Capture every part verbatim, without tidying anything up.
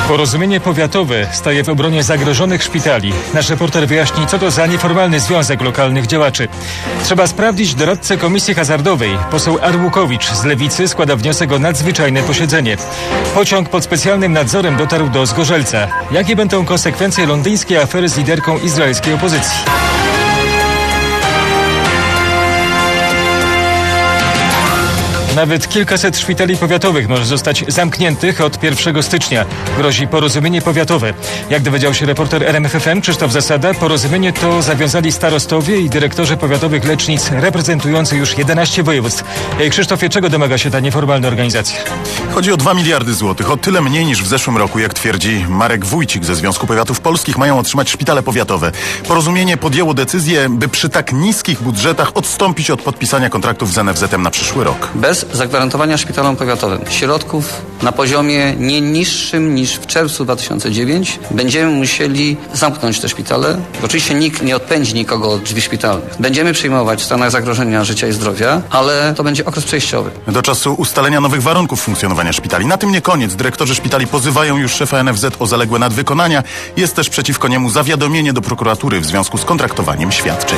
Porozumienie powiatowe staje w obronie zagrożonych szpitali. Nasz reporter wyjaśni, co to za nieformalny związek lokalnych działaczy. Trzeba sprawdzić doradcę Komisji Hazardowej. Poseł Arłukowicz z Lewicy składa wniosek o nadzwyczajne posiedzenie. Pociąg pod specjalnym nadzorem dotarł do Zgorzelca. Jakie będą konsekwencje londyńskiej afery z liderką izraelskiej opozycji? Nawet kilkaset szpitali powiatowych może zostać zamkniętych od pierwszego stycznia. Grozi porozumienie powiatowe. Jak dowiedział się reporter R M F F M Krzysztof Zasada, porozumienie to zawiązali starostowie i dyrektorzy powiatowych lecznic reprezentujący już jedenaście województw. Krzysztofie, czego domaga się ta nieformalna organizacja? Chodzi o dwa miliardy złotych. O tyle mniej niż w zeszłym roku, jak twierdzi Marek Wójcik ze Związku Powiatów Polskich, mają otrzymać szpitale powiatowe. Porozumienie podjęło decyzję, by przy tak niskich budżetach odstąpić od podpisania kontraktów z N F Z em na przyszły rok. Bez zagwarantowania szpitalom powiatowym środków na poziomie nie niższym niż w czerwcu dwa tysiące dziewiątym będziemy musieli zamknąć te szpitale. Oczywiście nikt nie odpędzi nikogo od drzwi szpitalnych. Będziemy przyjmować w stanach zagrożenia życia i zdrowia, ale to będzie okres przejściowy. Do czasu ustalenia nowych warunków funkcjonowania szpitali. Na tym nie koniec. Dyrektorzy szpitali pozywają już szefa N F Z o zaległe nadwykonania. Jest też przeciwko niemu zawiadomienie do prokuratury w związku z kontraktowaniem świadczeń.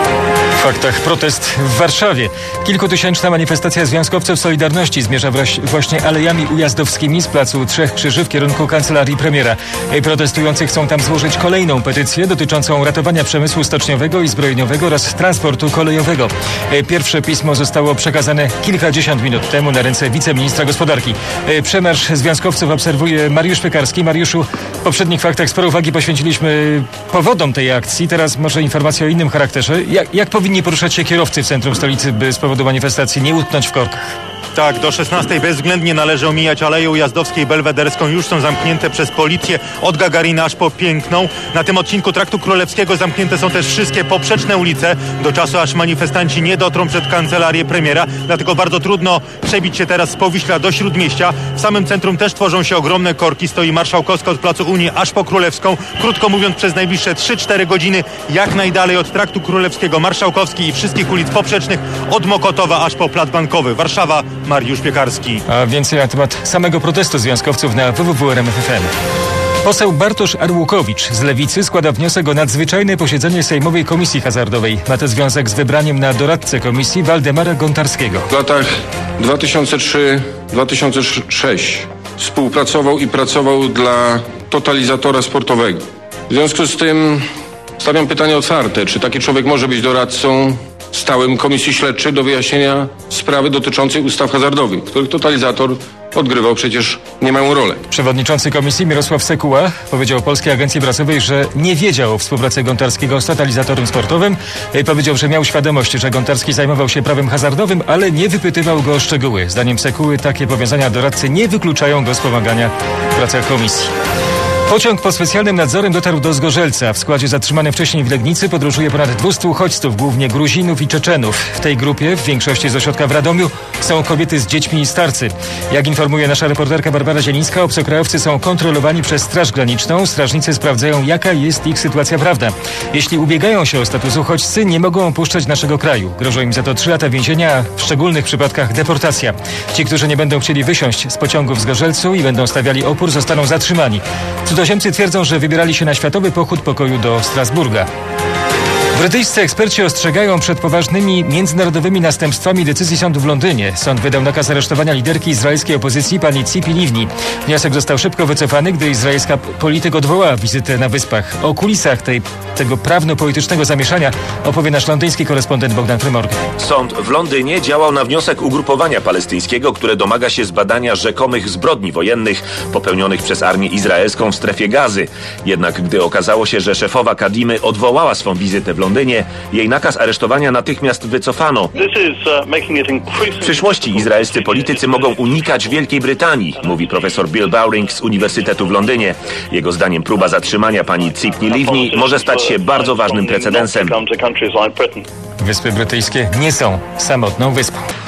W faktach protest w Warszawie. Kilkutysięczna manifestacja związkowców Solidarności zmierza właśnie alejami ujazdowskimi z placu Trzech Krzyży w kierunku kancelarii premiera. Protestujący chcą tam złożyć kolejną petycję dotyczącą ratowania przemysłu stoczniowego i zbrojeniowego oraz transportu kolejowego. Pierwsze pismo zostało przekazane kilkadziesiąt minut temu na ręce wiceministra gospodarki. Przemarsz związkowców obserwuje Mariusz Piekarski. Mariuszu, w poprzednich faktach sporo uwagi poświęciliśmy powodom tej akcji. Teraz może informacja o innym charakterze. Jak, jak powinni poruszać się kierowcy w centrum stolicy, by z powodu manifestacji nie utknąć w korkach? Tak, do szesnastej bezwzględnie należy omijać Aleję Ujazdowską i Belwederską. Już są zamknięte przez policję od Gagarina aż po Piękną. Na tym odcinku Traktu Królewskiego zamknięte są też wszystkie poprzeczne ulice do czasu, aż manifestanci nie dotrą przed kancelarię premiera. Dlatego bardzo trudno przebić się teraz z Powiśla do Śródmieścia. W samym centrum też tworzą się ogromne korki. Stoi Marszałkowska od Placu Unii aż po Królewską. Krótko mówiąc, przez najbliższe trzy cztery godziny jak najdalej od Traktu Królewskiego, Marszałkowskiej i wszystkich ulic poprzecznych od Mokotowa aż po Plac Bankowy. Warszawa, Mariusz Piekarski. A więcej na temat samego protestu związkowców na w w w kropka r m f f m. Poseł Bartosz Arłukowicz z Lewicy składa wniosek o nadzwyczajne posiedzenie Sejmowej Komisji Hazardowej. Ma to związek z wybraniem na doradcę komisji Waldemara Gontarskiego. W latach dwa tysiące trzeci do dwa tysiące szóstego współpracował i pracował dla Totalizatora Sportowego. W związku z tym stawiam pytanie otwarte, czy taki człowiek może być doradcą stałym Komisji Śledczej do wyjaśnienia sprawy dotyczącej ustaw hazardowych, w których Totalizator odgrywał przecież niemałą rolę. Przewodniczący komisji Mirosław Sekuła powiedział Polskiej Agencji Prasowej, że nie wiedział o współpracy Gontarskiego z Totalizatorem Sportowym. Powiedział, że miał świadomość, że Gontarski zajmował się prawem hazardowym, ale nie wypytywał go o szczegóły. Zdaniem Sekuły takie powiązania doradcy nie wykluczają go z pomagania w pracach komisji. Pociąg pod specjalnym nadzorem dotarł do Zgorzelca. W składzie zatrzymanym wcześniej w Legnicy podróżuje ponad dwieście uchodźców, głównie Gruzinów i Czeczenów. W tej grupie, w większości z ośrodka w Radomiu, są kobiety z dziećmi i starcy. Jak informuje nasza reporterka Barbara Zielińska, obcokrajowcy są kontrolowani przez Straż Graniczną. Strażnicy sprawdzają, jaka jest ich sytuacja prawna. Jeśli ubiegają się o status uchodźcy, nie mogą opuszczać naszego kraju. Grożą im za to trzy lata więzienia, a w szczególnych przypadkach deportacja. Ci, którzy nie będą chcieli wysiąść z pociągu w Zgorzelcu i będą stawiali opór, zostaną zatrzymani. Cudzoziemcy twierdzą, że wybierali się na światowy pochód pokoju do Strasburga. Brytyjscy eksperci ostrzegają przed poważnymi międzynarodowymi następstwami decyzji sądu w Londynie. Sąd wydał nakaz aresztowania liderki izraelskiej opozycji pani Tzipi Livni. Wniosek został szybko wycofany, gdy izraelska polityk odwołała wizytę na Wyspach. O kulisach tej, tego prawno-politycznego zamieszania opowie nasz londyński korespondent Bogdan Frymorgan. Sąd w Londynie działał na wniosek ugrupowania palestyńskiego, które domaga się zbadania rzekomych zbrodni wojennych popełnionych przez armię izraelską w strefie Gazy. Jednak gdy okazało się, że szefowa Kadimy odwołała swą wizytę w Londynie, jej nakaz aresztowania natychmiast wycofano. W przyszłości izraelscy politycy mogą unikać Wielkiej Brytanii, mówi profesor Bill Bowring z Uniwersytetu w Londynie. Jego zdaniem próba zatrzymania pani Tzipi Livni może stać się bardzo ważnym precedensem. Wyspy Brytyjskie nie są samotną wyspą.